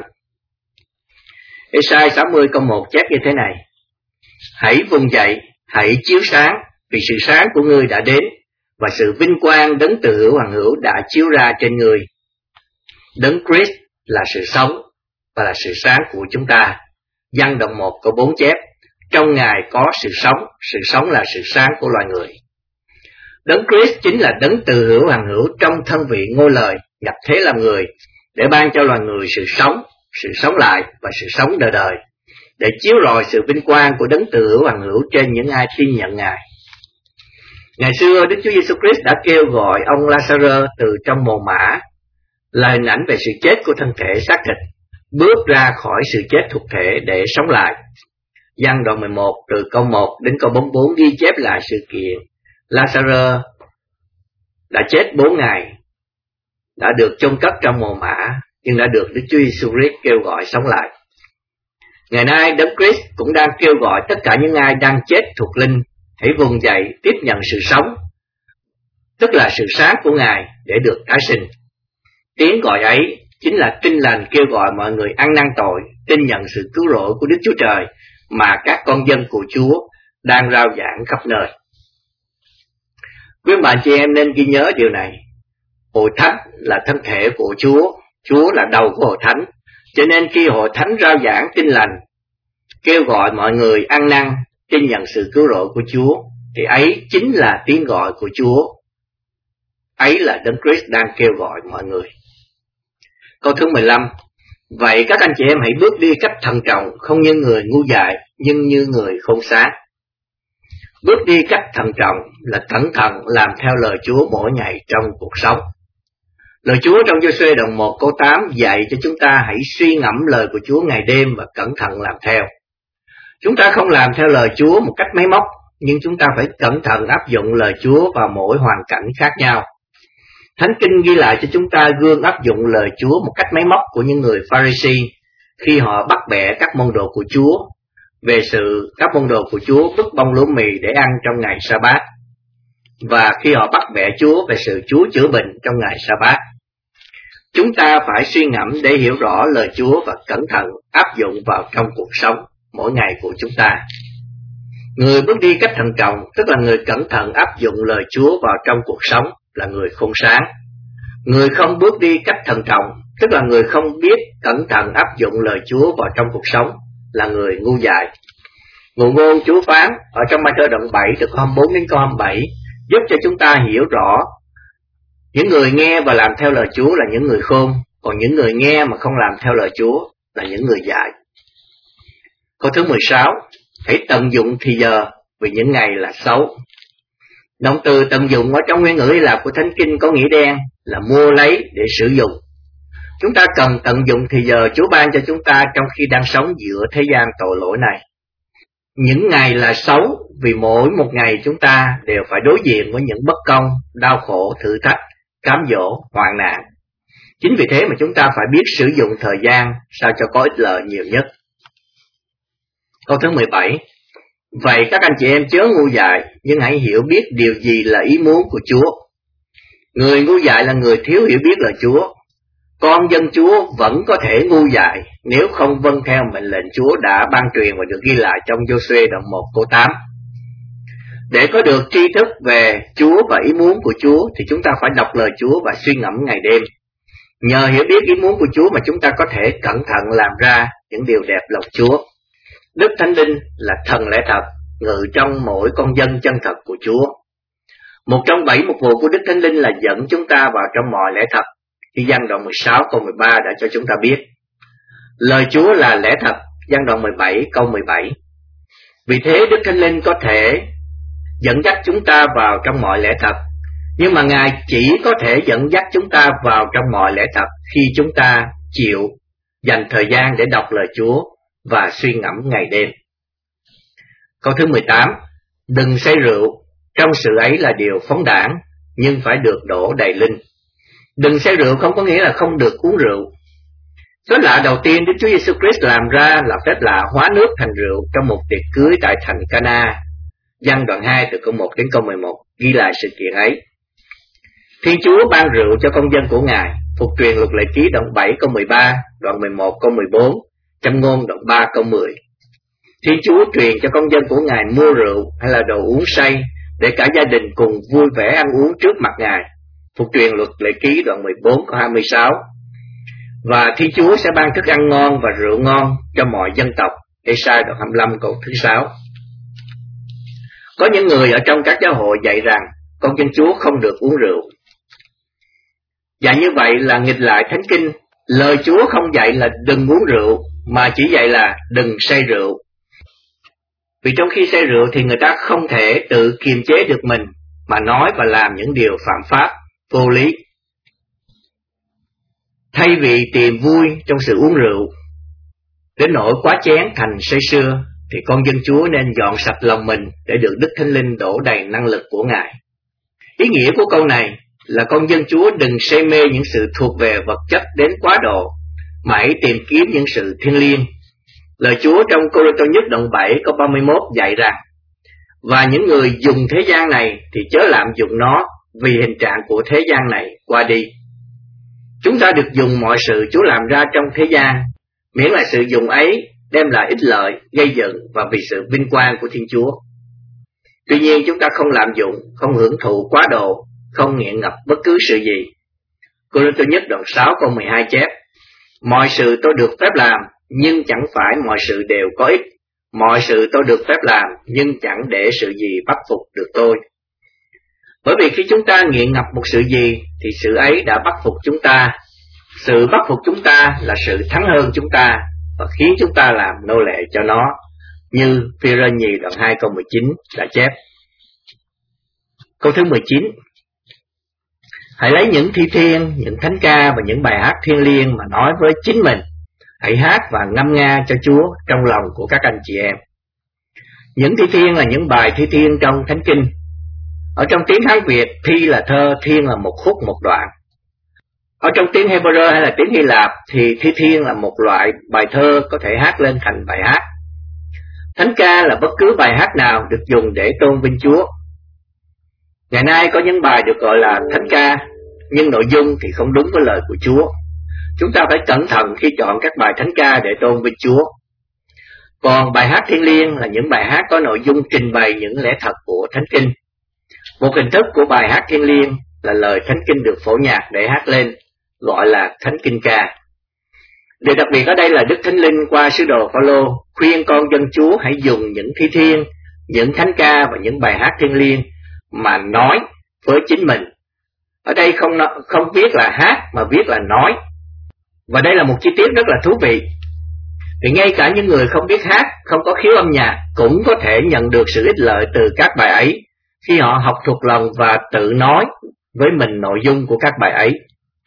Ê-sai sáu mươi câu một chép như thế này: hãy vùng dậy, hãy chiếu sáng, vì sự sáng của ngươi đã đến, và sự vinh quang đấng từ hữu hàng hữu đã chiếu ra trên người. Đấng Christ là sự sống và là sự sáng của chúng ta. Giăng đoạn một câu bốn chép: trong Ngài có sự sống, sự sống là sự sáng của loài người. Đấng Christ chính là đấng từ hữu hàng hữu trong thân vị ngôi lời, nhập thế làm người, để ban cho loài người sự sống, sự sống lại và sự sống đời đời, để chiếu rọi sự vinh quang của đấng từ hữu hàng hữu trên những ai tin nhận Ngài. Ngày xưa, Đức Chúa Giêsu Christ đã kêu gọi ông Lazarơ từ trong mồ mả, là hình ảnh về sự chết của thân thể xác thịt, bước ra khỏi sự chết thuộc thể để sống lại. Giăng đoạn mười một từ câu một đến câu bốn mươi bốn ghi chép lại sự kiện Lazarơ đã chết bốn ngày, đã được chôn cất trong mồ mả, nhưng đã được Đức Chúa Giêsu Christ kêu gọi sống lại. Ngày nay, Đấng Christ cũng đang kêu gọi tất cả những ai đang chết thuộc linh hãy vùng dậy tiếp nhận sự sống, tức là sự sáng của Ngài, để được tái sinh. Tiếng gọi ấy chính là tin lành kêu gọi mọi người ăn năn tội, tin nhận sự cứu rỗi của Đức Chúa Trời mà các con dân của Chúa đang rao giảng khắp nơi. Quý bạn chị em nên ghi nhớ điều này: hội thánh là thân thể của Chúa, Chúa là đầu của hội thánh. Cho nên khi hội thánh rao giảng tin lành, kêu gọi mọi người ăn năn, tin nhận sự cứu rỗi của Chúa, thì ấy chính là tiếng gọi của Chúa. Ấy là Đấng Christ đang kêu gọi mọi người. Câu thứ mười lăm. Vậy các anh chị em hãy bước đi cách thận trọng, không như người ngu dại, nhưng như người khôn sáng. Bước đi cách thận trọng là cẩn thận làm theo lời Chúa mỗi ngày trong cuộc sống. Lời Chúa trong Giô-suê đoạn một câu tám dạy cho chúng ta hãy suy ngẫm lời của Chúa ngày đêm và cẩn thận làm theo. Chúng ta không làm theo lời Chúa một cách máy móc, nhưng chúng ta phải cẩn thận áp dụng lời Chúa vào mỗi hoàn cảnh khác nhau. Thánh Kinh ghi lại cho chúng ta gương áp dụng lời Chúa một cách máy móc của những người Pha-ri-si khi họ bắt bẻ các môn đồ của Chúa về sự các môn đồ của Chúa vứt bông lúa mì để ăn trong ngày Sa-bát, và khi họ bắt bẻ Chúa về sự Chúa chữa bệnh trong ngày Sa-bát. Chúng ta phải suy ngẫm để hiểu rõ lời Chúa và cẩn thận áp dụng vào trong cuộc sống mỗi ngày của chúng ta. Người bước đi cách thận trọng, tức là người cẩn thận áp dụng lời Chúa vào trong cuộc sống, là người khôn sáng. Người không bước đi cách thận trọng, tức là người không biết cẩn thận áp dụng lời Chúa vào trong cuộc sống, là người ngu dại. Ngụ ngôn Chúa phán ở trong Ma-thơ đoạn bảy từ câu hai mươi bốn đến câu hai mươi bảy giúp cho chúng ta hiểu rõ những người nghe và làm theo lời Chúa là những người khôn, còn những người nghe mà không làm theo lời Chúa là những người dại. Câu thứ mười sáu. Hãy tận dụng thì giờ, vì những ngày là xấu. Động từ tận dụng ở trong nguyên ngữ Hy Lạp của Thánh Kinh có nghĩa đen là mua lấy để sử dụng. Chúng ta cần tận dụng thì giờ Chúa ban cho chúng ta trong khi đang sống giữa thế gian tội lỗi này. Những ngày là xấu vì mỗi một ngày chúng ta đều phải đối diện với những bất công, đau khổ, thử thách, cám dỗ, hoạn nạn. Chính vì thế mà chúng ta phải biết sử dụng thời gian sao cho có ích lợi nhiều nhất. Câu thứ mười bảy. Vậy các anh chị em chớ ngu dại, nhưng hãy hiểu biết điều gì là ý muốn của Chúa. Người ngu dại là người thiếu hiểu biết lời Chúa. Con dân Chúa vẫn có thể ngu dại nếu không vâng theo mệnh lệnh Chúa đã ban truyền và được ghi lại trong Giô-suê đoạn một câu tám. Để có được tri thức về Chúa và ý muốn của Chúa thì chúng ta phải đọc lời Chúa và suy ngẫm ngày đêm. Nhờ hiểu biết ý muốn của Chúa mà chúng ta có thể cẩn thận làm ra những điều đẹp lòng Chúa. Đức Thánh Linh là thần lẽ thật, ngự trong mỗi con dân chân thật của Chúa. Một trong bảy mục vụ của Đức Thánh Linh là dẫn chúng ta vào trong mọi lẽ thật. Khi Giăng đoạn mười sáu câu mười ba đã cho chúng ta biết. Lời Chúa là lẽ thật, Giăng đoạn mười bảy câu mười bảy. Vì thế Đức Thánh Linh có thể dẫn dắt chúng ta vào trong mọi lẽ thật, nhưng mà Ngài chỉ có thể dẫn dắt chúng ta vào trong mọi lẽ thật khi chúng ta chịu dành thời gian để đọc lời Chúa và suy ngẫm ngày đêm. Câu thứ mười tám. Đừng say rượu, trong sự ấy là điều phóng đãng, nhưng phải được đổ đầy linh. Đừng say rượu không có nghĩa là không được uống rượu. Phép lạ đầu tiên Đức Chúa Giêsu Christ làm ra là phép lạ hóa nước thành rượu trong một tiệc cưới tại thành Cana. Giăng đoạn hai từ câu một đến câu mười một ghi lại sự kiện ấy. Thiên Chúa ban rượu cho con dân của Ngài. Phục truyền Luật Lệ Ký đoạn bảy câu mười ba, đoạn mười một câu mười bốn, Châm Ngôn đoạn ba câu mười. Thiên Chúa truyền cho con dân của Ngài mua rượu hay là đồ uống say để cả gia đình cùng vui vẻ ăn uống trước mặt Ngài. Phục truyền Luật Lệ Ký đoạn mười bốn câu hai mươi sáu. Và Thiên Chúa sẽ ban thức ăn ngon và rượu ngon cho mọi dân tộc. Ê-sai đoạn hai mươi lăm câu thứ sáu. Có những người ở trong các giáo hội dạy rằng con dân Chúa không được uống rượu. Dạy như vậy là nghịch lại Thánh Kinh. Lời Chúa không dạy là đừng uống rượu, mà chỉ dạy là đừng say rượu. Vì trong khi say rượu thì người ta không thể tự kiềm chế được mình, mà nói và làm những điều phạm pháp, vô lý. Thay vì tìm vui trong sự uống rượu, đến nỗi quá chén thành say sưa, thì con dân Chúa nên dọn sạch lòng mình để được Đức Thánh Linh đổ đầy năng lực của Ngài. Ý nghĩa của câu này là con dân Chúa đừng say mê những sự thuộc về vật chất đến quá độ, mà hãy tìm kiếm những sự thiêng liêng. Lời Chúa trong Cô-rinh-tô nhất đoạn bảy câu ba mươi mốt dạy rằng: và những người dùng thế gian này thì chớ lạm dụng nó, vì hình trạng của thế gian này qua đi. Chúng ta được dùng mọi sự Chúa làm ra trong thế gian, miễn là sự dùng ấy đem lại ích lợi, gây dựng và vì sự vinh quang của Thiên Chúa. Tuy nhiên chúng ta không lạm dụng, không hưởng thụ quá độ, không nghiện ngập bất cứ sự gì. Cô-rinh-tô nhất đoạn sáu câu mười hai chép: mọi sự tôi được phép làm, nhưng chẳng phải mọi sự đều có ích. Mọi sự tôi được phép làm, nhưng chẳng để sự gì bắt phục được tôi. Bởi vì khi chúng ta nghiện ngập một sự gì, thì sự ấy đã bắt phục chúng ta. Sự bắt phục chúng ta là sự thắng hơn chúng ta, và khiến chúng ta làm nô lệ cho nó, như Phi-rơ nhì đoạn hai câu mười chín đã chép. Câu thứ mười chín. Hãy lấy những thi thiên, những thánh ca và những bài hát thiêng liêng mà nói với chính mình. Hãy hát và ngâm nga cho Chúa trong lòng của các anh chị em. Những thi thiên là những bài thi thiên trong Thánh Kinh. Ở trong tiếng Hán Việt, thi là thơ, thiên là một khúc một đoạn. Ở trong tiếng Hebrew hay là tiếng Hy Lạp thì thi thiên là một loại bài thơ có thể hát lên thành bài hát. Thánh ca là bất cứ bài hát nào được dùng để tôn vinh Chúa. Ngày nay có những bài được gọi là thánh ca, nhưng nội dung thì không đúng với lời của Chúa. Chúng ta phải cẩn thận khi chọn các bài thánh ca để tôn vinh Chúa. Còn bài hát thiêng liêng là những bài hát có nội dung trình bày những lẽ thật của Thánh Kinh. Một hình thức của bài hát thiêng liêng là lời Thánh Kinh được phổ nhạc để hát lên, gọi là Thánh Kinh ca. Điều đặc biệt ở đây là Đức Thánh Linh qua sứ đồ Phaolô khuyên con dân Chúa hãy dùng những thi thiên, những thánh ca và những bài hát thiêng liêng mà nói với chính mình. Ở đây không không viết là hát mà viết là nói. Và đây là một chi tiết rất là thú vị. Vì ngay cả những người không biết hát, không có khiếu âm nhạc cũng có thể nhận được sự ích lợi từ các bài ấy khi họ học thuộc lòng và tự nói với mình nội dung của các bài ấy.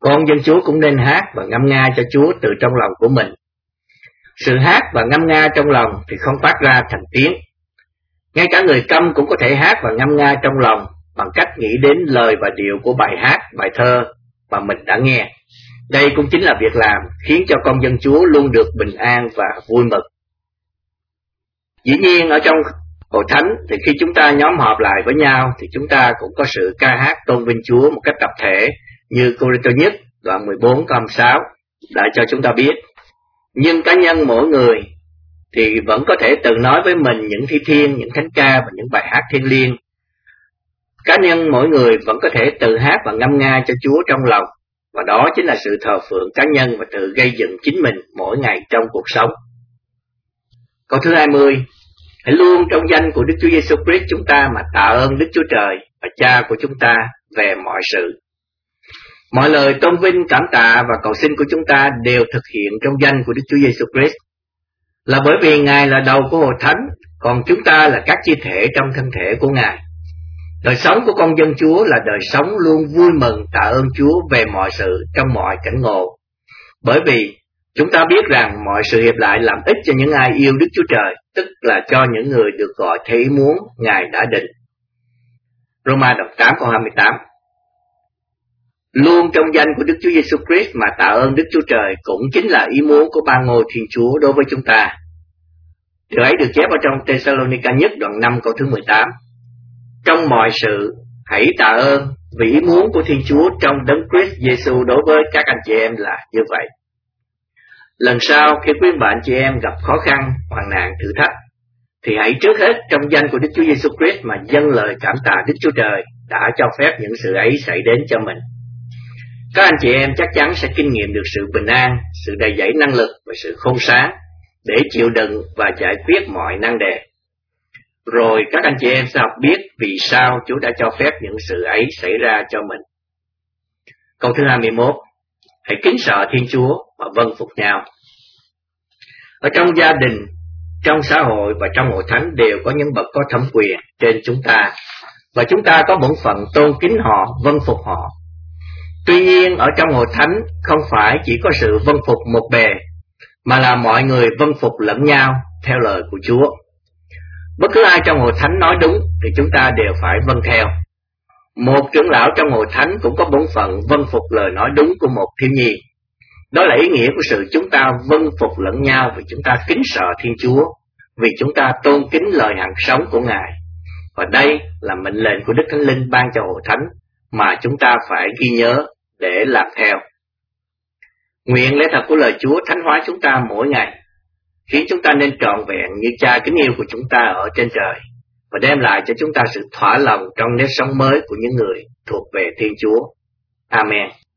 Con dân Chúa cũng nên hát và ngâm nga cho Chúa từ trong lòng của mình. Sự hát và ngâm nga trong lòng thì không phát ra thành tiếng. Ngay cả người câm cũng có thể hát và ngâm nga trong lòng bằng cách nghĩ đến lời và điệu của bài hát, bài thơ mà mình đã nghe. Đây cũng chính là việc làm khiến cho con dân Chúa luôn được bình an và vui mừng. Dĩ nhiên ở trong hội thánh thì khi chúng ta nhóm họp lại với nhau thì chúng ta cũng có sự ca hát tôn vinh Chúa một cách tập thể như Cô-rinh-tô nhất đoạn mười bốn câu sáu đã cho chúng ta biết. Nhưng cá nhân mỗi người thì vẫn có thể tự nói với mình những thi thiên, những thánh ca và những bài hát thiêng liêng. Cá nhân mỗi người vẫn có thể tự hát và ngâm nga cho Chúa trong lòng, và đó chính là sự thờ phượng cá nhân và tự gây dựng chính mình mỗi ngày trong cuộc sống. Câu thứ hai mươi, hãy luôn trong danh của Đức Chúa Giêsu Christ chúng ta mà tạ ơn Đức Chúa Trời và Cha của chúng ta về mọi sự. Mọi lời tôn vinh, cảm tạ và cầu xin của chúng ta đều thực hiện trong danh của Đức Chúa Giêsu Christ. Là bởi vì Ngài là đầu của hội thánh, còn chúng ta là các chi thể trong thân thể của Ngài. Đời sống của con dân Chúa là đời sống luôn vui mừng tạ ơn Chúa về mọi sự trong mọi cảnh ngộ. Bởi vì chúng ta biết rằng mọi sự hiệp lại làm ích cho những ai yêu Đức Chúa Trời, tức là cho những người được gọi theo ý muốn Ngài đã định. Roma đoạn tám câu hai mươi tám. Luôn trong danh của Đức Chúa Giêsu Christ mà tạ ơn Đức Chúa Trời cũng chính là ý muốn của Ba Ngôi Thiên Chúa đối với chúng ta. Điều ấy được chép ở trong Thessalonica nhất đoạn năm câu thứ mười tám. Trong mọi sự hãy tạ ơn vì ý muốn của Thiên Chúa trong Đấng Christ Giêsu đối với các anh chị em là như vậy. Lần sau khi quý bạn chị em gặp khó khăn, hoạn nạn, thử thách, thì hãy trước hết trong danh của Đức Chúa Giêsu Christ mà dâng lời cảm tạ Đức Chúa Trời đã cho phép những sự ấy xảy đến cho mình. Các anh chị em chắc chắn sẽ kinh nghiệm được sự bình an, sự đầy dẫy năng lực và sự khôn sáng để chịu đựng và giải quyết mọi nan đề. Rồi các anh chị em sẽ học biết vì sao Chúa đã cho phép những sự ấy xảy ra cho mình. Câu thứ hai mươi mốt, hãy kính sợ Thiên Chúa và vâng phục nhau. Ở trong gia đình, trong xã hội và trong hội thánh đều có những bậc có thẩm quyền trên chúng ta, và chúng ta có bổn phận tôn kính họ, vâng phục họ. Tuy nhiên ở trong hội thánh không phải chỉ có sự vâng phục một bề, mà là mọi người vâng phục lẫn nhau theo lời của Chúa. Bất cứ ai trong hội thánh nói đúng thì chúng ta đều phải vâng theo. Một trưởng lão trong hội thánh cũng có bổn phận vâng phục lời nói đúng của một thiếu nhi. Đó là ý nghĩa của sự chúng ta vâng phục lẫn nhau vì chúng ta kính sợ Thiên Chúa, vì chúng ta tôn kính lời hằng sống của Ngài. Và đây là mệnh lệnh của Đức Thánh Linh ban cho hội thánh mà chúng ta phải ghi nhớ để làm theo. Nguyện lẽ thật của lời Chúa thánh hóa chúng ta mỗi ngày, khiến chúng ta nên trọn vẹn như Cha kính yêu của chúng ta ở trên trời, và đem lại cho chúng ta sự thỏa lòng trong nếp sống mới của những người thuộc về Thiên Chúa. Amen.